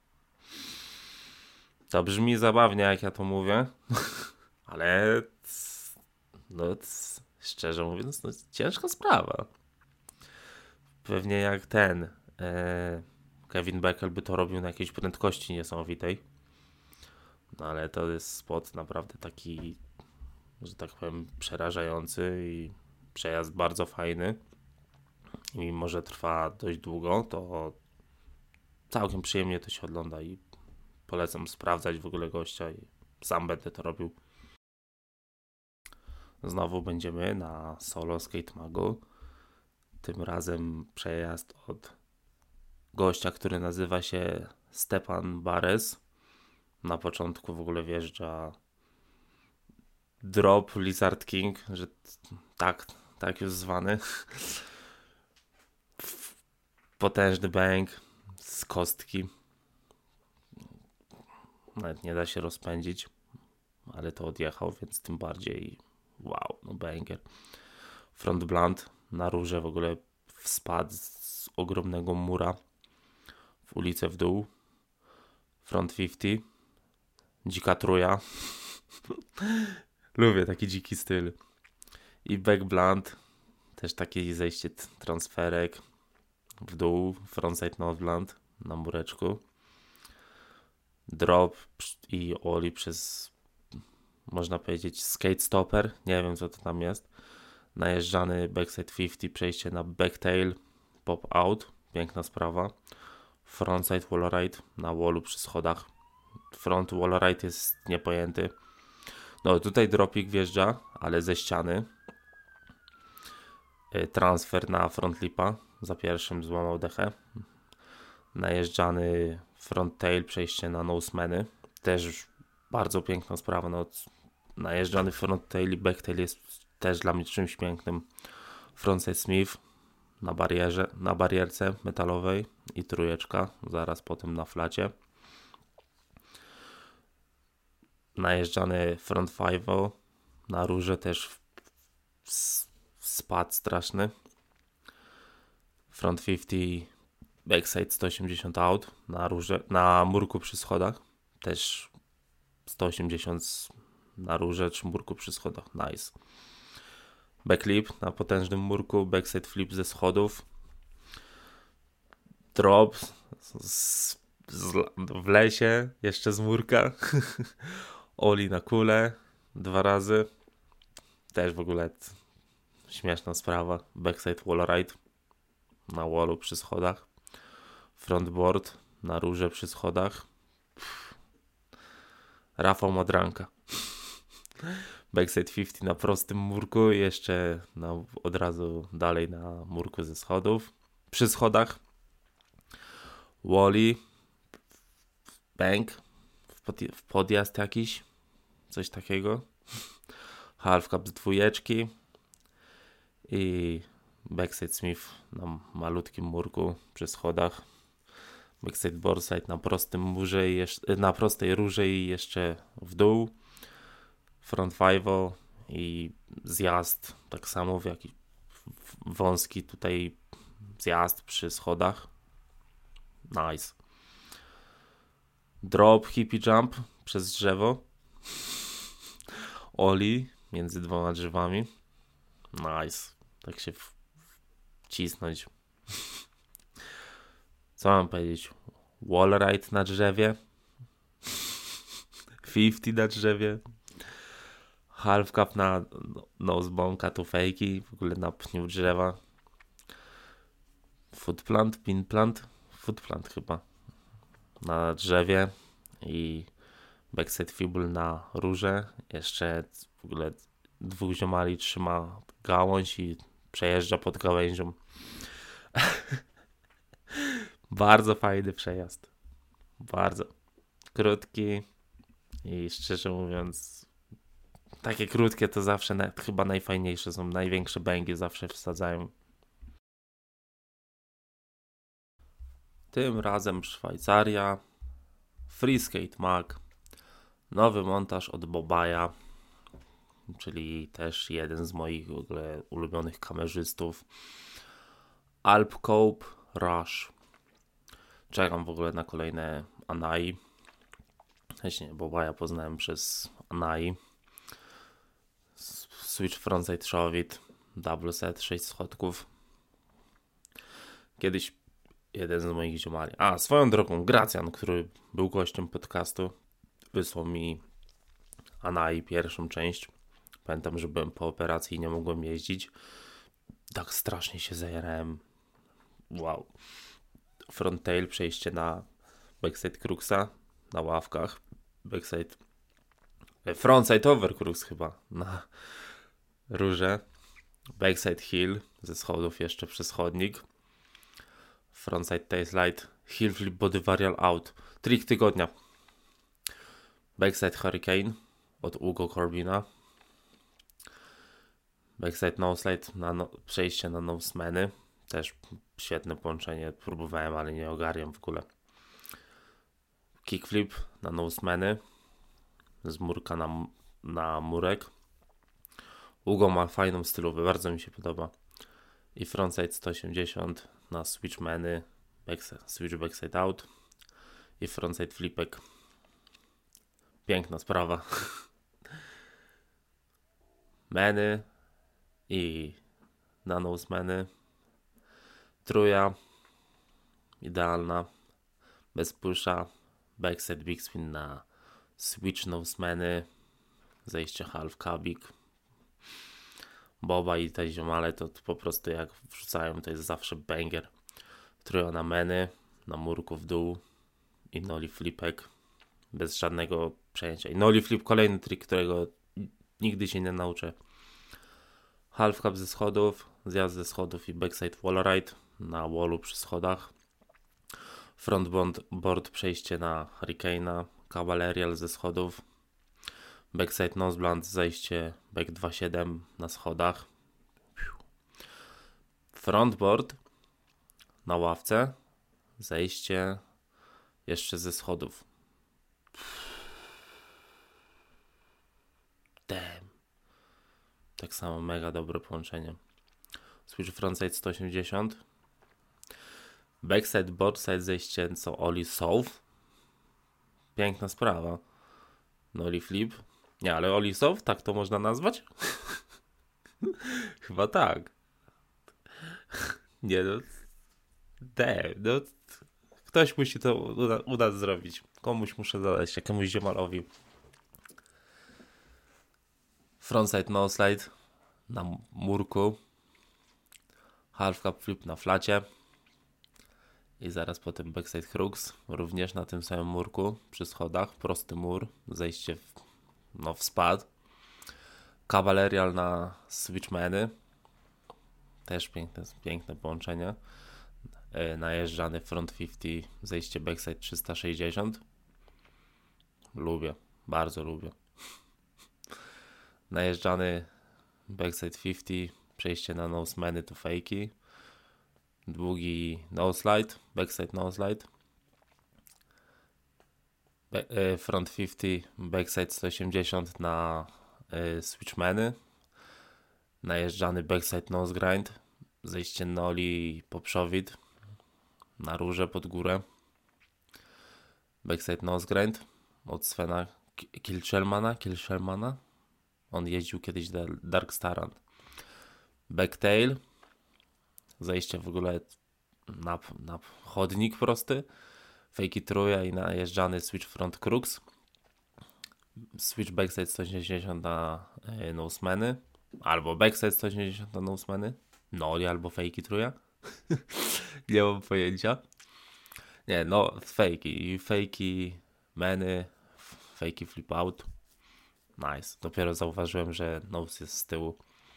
To brzmi zabawnie, jak ja to mówię, ale no, szczerze mówiąc, no, ciężka sprawa. Pewnie jak Kevin Beckel by to robił na jakiejś prędkości niesamowitej. No ale to jest spot naprawdę taki, że tak powiem, przerażający i przejazd bardzo fajny. I mimo, że trwa dość długo, to całkiem przyjemnie to się ogląda i polecam sprawdzać w ogóle gościa i sam będę to robił. Znowu będziemy na solo skate magu. Tym razem przejazd od gościa, który nazywa się Stepan Bares. Na początku w ogóle wjeżdża drop Lizard King, że tak już zwany. Potężny bang z kostki. Nawet nie da się rozpędzić, ale to odjechał, więc tym bardziej wow, no banger. Front blunt na rurze w ogóle spadł z ogromnego mura w ulicę w dół. Front 50. Dzika truja. Lubię taki dziki styl. I back blunt. Też takie zejście transferek w dół. Frontside nose blunt na mureczku. Drop i ollie przez, można powiedzieć, skate stopper. Nie wiem, co to tam jest. Najeżdżany backside 50. Przejście na backtail. Pop out. Piękna sprawa. Frontside wallride na wallu przy schodach. Front wallride jest niepojęty. No tutaj dropik wjeżdża, ale ze ściany. Transfer na front lipa. Za pierwszym złamał dechę. Najeżdżany front tail, przejście na nosemany. Też bardzo piękna sprawa. No, najeżdżany front tail i back tail jest też dla mnie czymś pięknym. Frontside Smith na barierce metalowej i trójeczka. Zaraz potem na flacie. Najeżdżany front 5 na rurze też spad straszny. Front 50 backside 180 out na rurze, na murku przy schodach. Też 180 na rurze czy murku przy schodach. Nice. Backlip na potężnym murku, backside flip ze schodów. Drop w lesie, jeszcze z murka. Oli na kulę 2 razy. Też w ogóle śmieszna sprawa. Backside wallride na wallu przy schodach. Frontboard na rurze przy schodach. Rafał Modranka. Backside 50 na prostym murku i jeszcze od razu dalej na murku ze schodów. Przy schodach Wally, bank, w podjazd jakiś, coś takiego. Half cup z dwójeczki i backside Smith na malutkim murku przy schodach. Backside boardside na prostym murze i na prostej rurze i jeszcze w dół. Front five'o i zjazd tak samo w jakiś wąski tutaj zjazd przy schodach. Nice. Drop hippie jump przez drzewo. Oli między dwoma drzewami. Nice. Tak się wcisnąć. Co mam powiedzieć? Wall ride na drzewie. 50 na drzewie. Half cup na nosebonka, tu fejki. W ogóle na pniu drzewa. Footplant, pinplant. Footplant chyba. Na drzewie. I backside fibul na rurze. Jeszcze w ogóle dwóch ziomali trzyma gałąź i przejeżdża pod gałęzią. Bardzo fajny przejazd. Bardzo krótki i szczerze mówiąc takie krótkie to zawsze chyba najfajniejsze są. Największe bęgi zawsze wsadzają. Tym razem Szwajcaria. Free Skate Mag. Nowy montaż od Bobaja, czyli też jeden z moich w ogóle ulubionych kamerzystów. Alp Cope Rush. Czekam w ogóle na kolejne Anai. Właśnie Bobaja poznałem przez Anai. Switch frontside shove-it. Double set, 6 schodków. Kiedyś jeden z moich ziomali. Swoją drogą Gracjan, który był gościem podcastu, wysłał mi Anai pierwszą część. Pamiętam, że byłem po operacji i nie mogłem jeździć. Tak strasznie się zajarałem. Wow. Frontail, przejście na backside cruxa na ławkach. Frontside over crux chyba na rurze. Backside hill ze schodów jeszcze przez chodnik. Frontside tailslide, hill flip body varial out. Trik tygodnia. Backside hurricane od Ugo Corbina. Backside noslide na przejście na nosemany. Też świetne połączenie. Próbowałem, ale nie ogarniam w ogóle. Kickflip na nosemany. Z murka na murek. Ugo ma fajną stylówę, bardzo mi się podoba. I frontside 180 na switchmany. Switch backside out. I frontside flipek. Piękna sprawa. Meny i na nosemany. Truja. Idealna. Bez pusha. Backside big spin na switch nosemany. Zejście half cubik. Boba i te ziomale to po prostu jak wrzucają, to jest zawsze banger. Truja na meny, na murku w dół i nollie flipek bez żadnego przejęcia. I nollie flip, kolejny trik, którego nigdy się nie nauczę. Half cup ze schodów, zjazd ze schodów i backside wall ride na wallu przy schodach. Front board przejście na hurricane'a, cavalerial ze schodów. Backside noseblunt, zejście back 2.7 na schodach. Frontboard na ławce, zejście jeszcze ze schodów. Damn. Tak samo mega dobre połączenie. Switch frontside 180. Backside boardside, zejście co Ollie Solve. Piękna sprawa. Nollie flip. Nie, ale Ollie Solve, tak to można nazwać? Chyba tak. Nie no. No. Ktoś musi to u nas zrobić. Komuś muszę zadać, jakiemuś ziomalowi. Frontside noslide na murku. Half cup flip na flacie. I zaraz potem backside crux. Również na tym samym murku. Przy schodach. Prosty mur. Zejście w spad. Cavalerial na switchmany. Też piękne połączenie. Najeżdżany front 50, zejście backside 360. Lubię, bardzo lubię. Najeżdżany backside 50, przejście na nosemany to fakey. Długi no slide, backside no slide. Front 50, backside 180 na switchmany. Najeżdżany backside nose grind, zejście noli po przowid, na róże pod górę. Backside nose grind od Svena Killshelmana. On jeździł kiedyś do Dark Staran. Backtail, zejście w ogóle na chodnik prosty. Fakey truja i najeżdżany switch front crux. Switch backside 180 na nosemany. Albo backside 180 na nosemany. Noli albo fakey truja. Nie mam pojęcia. Nie, no fakey many, fakey flip out. Nice. Dopiero zauważyłem, że nose jest z tyłu.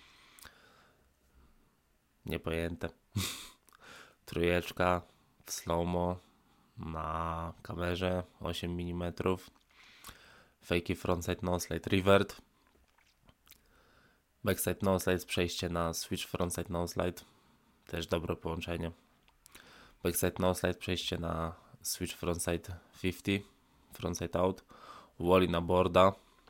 Niepojęte. Trójeczka w slow-mo na kamerze 8 mm. Fakey frontside noslide revert. Backside noslide, przejście na switch frontside noslide. Też dobre połączenie. Backside noslide, przejście na switch frontside 50. Frontside out. Wally na boarda.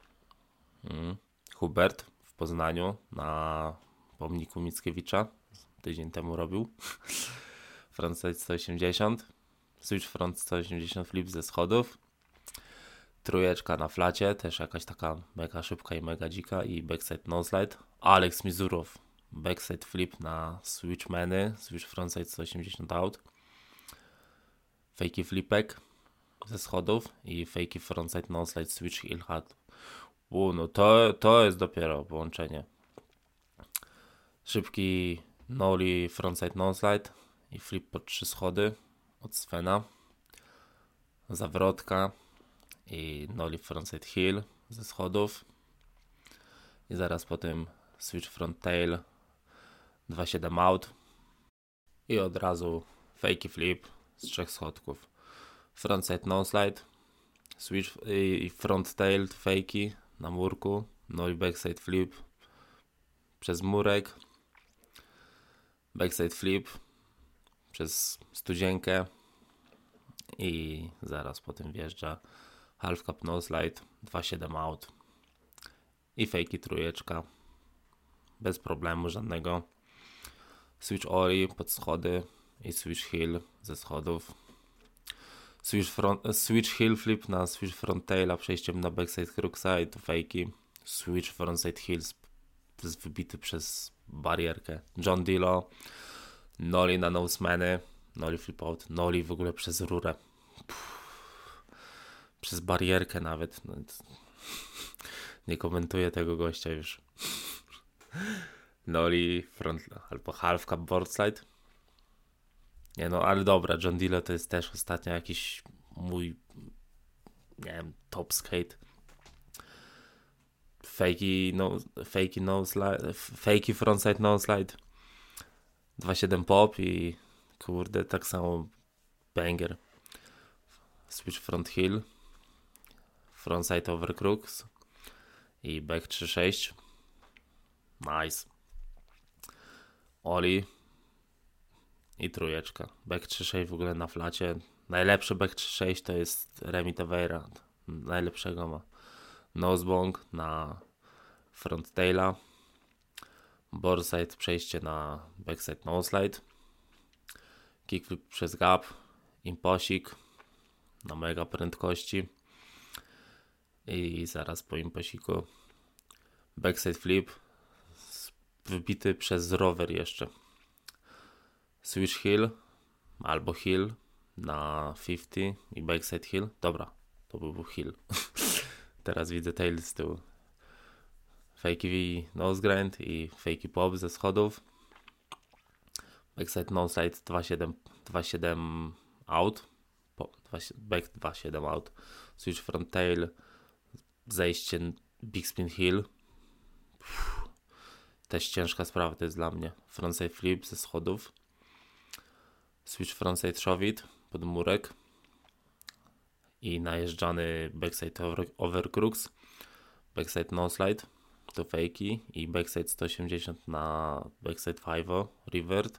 Hubert w Poznaniu na pomniku Mickiewicza. Tydzień temu robił. Frontside 180. Switch front 180 flip ze schodów. Trójeczka na flacie, też jakaś taka mega szybka i mega dzika. I backside noslide. Alex Mizurow. Backside flip na switchmany. Switch frontside 180 out. Fakey flipek ze schodów. I fakey frontside noslide switch heel hat. No to jest dopiero połączenie. Szybki nollie frontside noslide i flip pod 3 schody od Svena. Zawrotka i nollie frontside heel ze schodów. I zaraz po tym switch front tail 2.7 out. I od razu fakey flip z 3 schodków. Frontside noslide, switch i front tail fakey na murku. Nollie backside flip przez murek. Backside flip przez studzienkę i zaraz po tym wjeżdża half cap noslide 2.7 out i fakey trójeczka bez problemu żadnego. Switch ollie pod schody i switch heel ze schodów. Switch heel flip na switch front taila przejściem na backside cruxa i to fakey. Switch frontside heel wybity przez barierkę. John Dillo. Nollie na nosemany. Nollie flip out. Nollie w ogóle przez rurę. Przez barierkę nawet. No, nie komentuję tego gościa już. Nollie front albo half cap boardside. Nie no, ale dobra. John Dillo to jest też ostatnio jakiś mój, nie wiem, top skate. Fakey frontside noslide 2.7 pop i kurde, tak samo banger. Switch front heel, frontside over crux i back 3.6. Nice. Ollie i trójeczka. Back 3.6 w ogóle na flacie. Najlepszy back 3.6 to jest Remy Taveira. Najlepszego ma. Nosebong na front taila. Boardside przejście na backside noslide. Kickflip przez gap. Imposik na mega prędkości. I zaraz po imposiku backside flip wybity przez rower jeszcze. Switch heel albo heel na 50 i backside heel. Dobra, to był heel. Teraz widzę tail z tyłu. Fakey nose grind i fakey pop ze schodów. Backside noslide 2.7 out. Back 2.7 out. Switch front tail. Zejście big spin heel. Też ciężka sprawa to jest dla mnie. Frontside flip ze schodów. Switch frontside shove-it pod murek. I najeżdżany backside overcrux. Backside no slide to fake'i i backside 180 na backside 5 revert.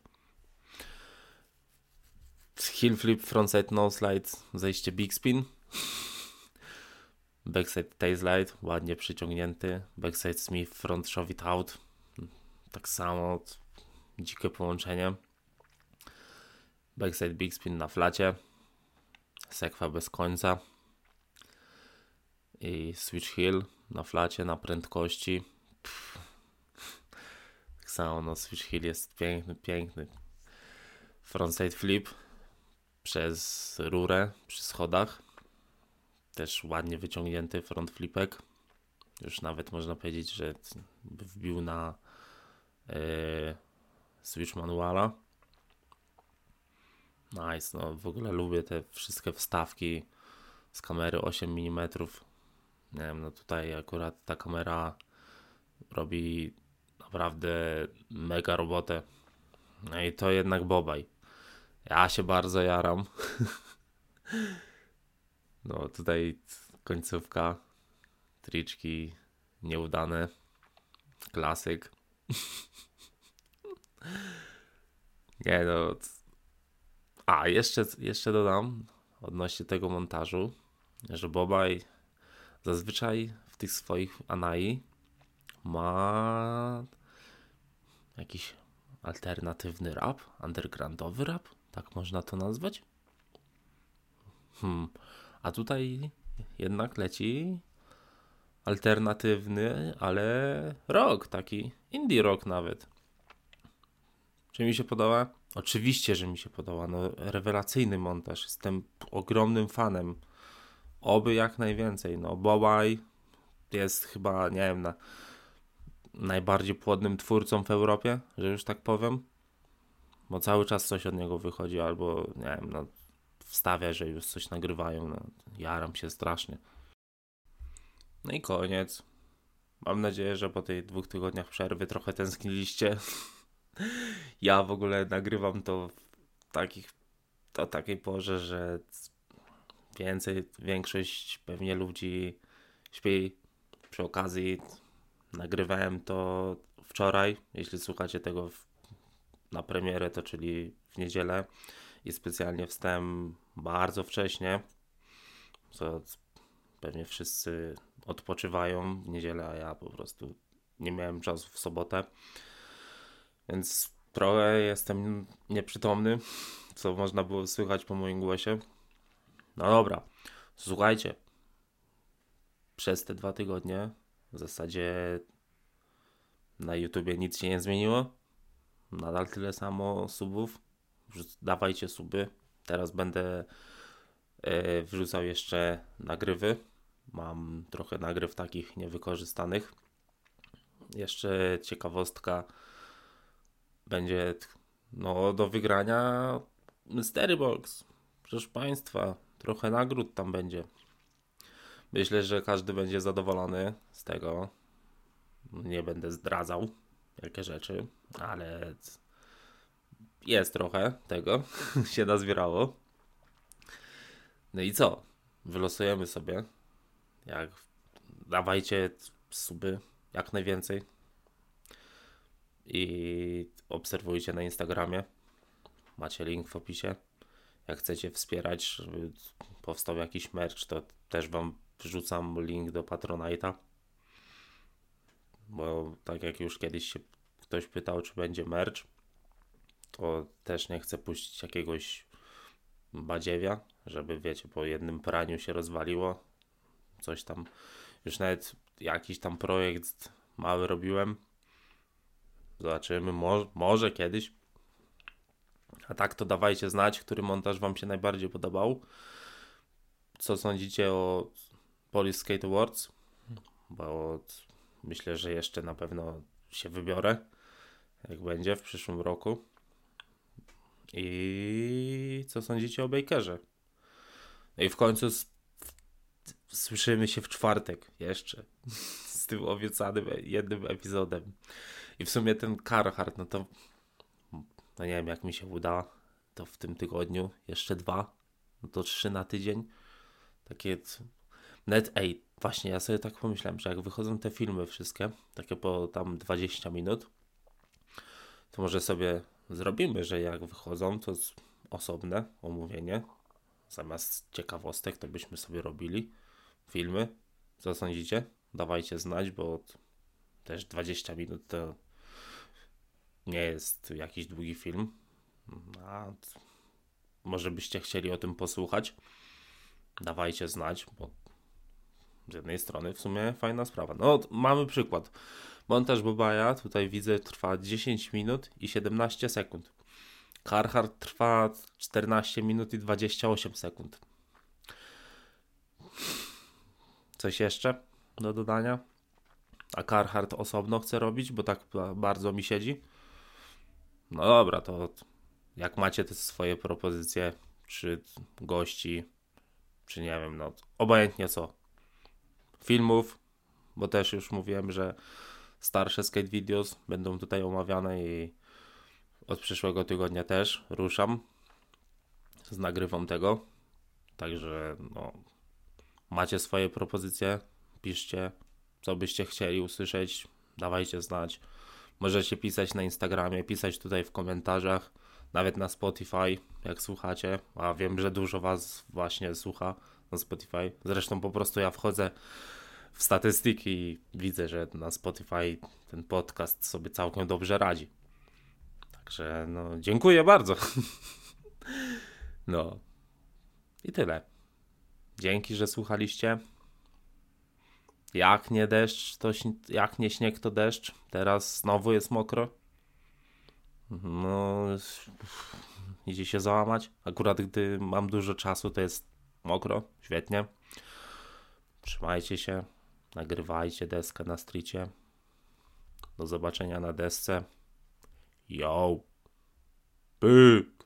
Heel flip frontside no slide, zejście big spin. Backside tail slide, ładnie przyciągnięty. Backside smith front shove it out. Tak samo, dzikie połączenie. Backside big spin na flacie. Sekwa bez końca. I switch heel na flacie, na prędkości. Tak samo, no switch heel jest piękny. Frontside flip przez rurę przy schodach. Też ładnie wyciągnięty front flipek. Już nawet można powiedzieć, że wbił na switch manuala. Nice, no w ogóle lubię te wszystkie wstawki z kamery 8 mm. Nie wiem, no tutaj akurat ta kamera robi naprawdę mega robotę. No i to jednak Bobaj. Ja się bardzo jaram. No tutaj końcówka, triczki nieudane, klasyk. Nie no. A, jeszcze dodam odnośnie tego montażu, że Bobaj zazwyczaj w tych swoich Anai ma jakiś alternatywny rap, undergroundowy rap, tak można to nazwać. A tutaj jednak leci alternatywny, ale rock, taki indie rock nawet. Czy mi się podoba? Oczywiście, że mi się podoba. No, rewelacyjny montaż. Jestem ogromnym fanem. Oby jak najwięcej. No, Bobaj jest chyba, nie wiem, najbardziej płodnym twórcą w Europie, że już tak powiem. Bo cały czas coś od niego wychodzi, albo nie wiem, no wstawia, że już coś nagrywają. No, jaram się strasznie. No i koniec. Mam nadzieję, że po tych 2 tygodniach przerwy trochę tęskniliście. Ja w ogóle nagrywam to o takiej porze, że większość pewnie ludzi śpi. Przy okazji nagrywałem to wczoraj, jeśli słuchacie tego na premierę, to czyli w niedzielę i specjalnie wstałem bardzo wcześnie, co pewnie wszyscy odpoczywają w niedzielę, a ja po prostu nie miałem czasu w sobotę, więc trochę jestem nieprzytomny, co można było słychać po moim głosie. No dobra, słuchajcie, przez te 2 tygodnie w zasadzie na YouTubie nic się nie zmieniło, nadal tyle samo subów, dawajcie suby, teraz będę wrzucał jeszcze nagrywy, mam trochę nagryw takich niewykorzystanych. Jeszcze ciekawostka, będzie do wygrania Mystery Box. Proszę Państwa, trochę nagród tam będzie. Myślę, że każdy będzie zadowolony z tego. Nie będę zdradzał jakie rzeczy, ale jest trochę tego się nazbierało. No i co? Wylosujemy sobie. Dawajcie suby jak najwięcej. I obserwujcie na Instagramie. Macie link w opisie. Jak chcecie wspierać, żeby powstał jakiś merch, to też Wam wrzucam link do Patronite'a. Bo tak jak już kiedyś się ktoś pytał, czy będzie merch, to też nie chcę puścić jakiegoś badziewia, żeby wiecie, po jednym praniu się rozwaliło. Coś tam, już nawet jakiś tam projekt mały robiłem. Zobaczymy, może kiedyś. A tak to dawajcie znać, który montaż Wam się najbardziej podobał. Co sądzicie o Polish Skate Awards? Bo myślę, że jeszcze na pewno się wybiorę, jak będzie w przyszłym roku. I co sądzicie o Bakerze? No i w końcu słyszymy się w czwartek jeszcze. z tym obiecanym jednym epizodem. I w sumie ten Carhartt, no to no nie wiem jak mi się uda, to w tym tygodniu jeszcze 2, no to 3 na tydzień. Takie właśnie ja sobie tak pomyślałem, że jak wychodzą te filmy wszystkie, takie po tam 20 minut, to może sobie zrobimy, że jak wychodzą, to osobne omówienie. Zamiast ciekawostek, to byśmy sobie robili filmy. Co sądzicie? Dawajcie znać, bo też 20 minut to nie jest jakiś długi film. A może byście chcieli o tym posłuchać? Dawajcie znać, bo z jednej strony w sumie fajna sprawa. No, mamy przykład. Montaż Bobaja, tutaj widzę, trwa 10 minut i 17 sekund. Carhartt trwa 14 minut i 28 sekund. Coś jeszcze do dodania? A Carhartt osobno chce robić, bo tak bardzo mi siedzi? No dobra, to jak macie te swoje propozycje, czy gości, czy nie wiem, no obojętnie co. Filmów, bo też już mówiłem, że starsze skate videos będą tutaj omawiane i od przyszłego tygodnia też ruszam z nagrywą tego. Także no, macie swoje propozycje, piszcie, co byście chcieli usłyszeć, dawajcie znać. Możecie pisać na Instagramie, pisać tutaj w komentarzach, nawet na Spotify, jak słuchacie, a wiem, że dużo was właśnie słucha na Spotify. Zresztą po prostu ja wchodzę w statystyki i widzę, że na Spotify ten podcast sobie całkiem dobrze radzi. Także no, dziękuję bardzo. No i tyle. Dzięki, że słuchaliście. Jak nie deszcz, jak nie śnieg, to deszcz. Teraz znowu jest mokro. No, idzie się załamać. Akurat gdy mam dużo czasu, to jest mokro. Świetnie. Trzymajcie się. Nagrywajcie deskę na streetie. Do zobaczenia na desce. Yo! Pyk!